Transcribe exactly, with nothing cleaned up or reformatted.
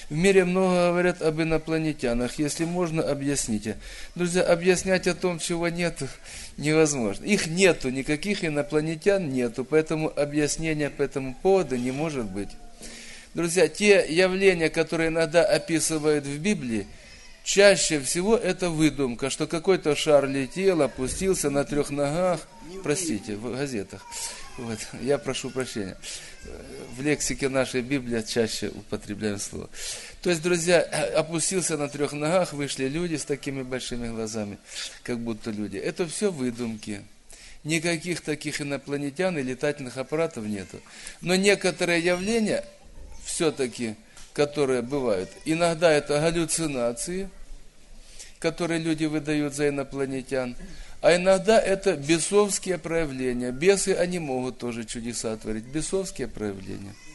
В мире много говорят об инопланетянах. Если можно, объясните. Друзья, объяснять о том, чего нет, невозможно. Их нету, никаких инопланетян нету, поэтому объяснения по этому поводу не может быть. Друзья, те явления, которые иногда описывают в Библии, чаще всего это выдумка, что какой-то шар летел, опустился на трех ногах. Простите, в газетах. Вот, я прошу прощения. В лексике нашей Библии чаще употребляем слово. То есть, друзья, опустился на трех ногах, вышли люди с такими большими глазами, как будто люди. Это все выдумки. Никаких таких инопланетян и летательных аппаратов нету. Но некоторые явления, все-таки, которые бывают, иногда это галлюцинации, которые люди выдают за инопланетян, а иногда это бесовские проявления. Бесы, они могут тоже чудеса творить. Бесовские проявления.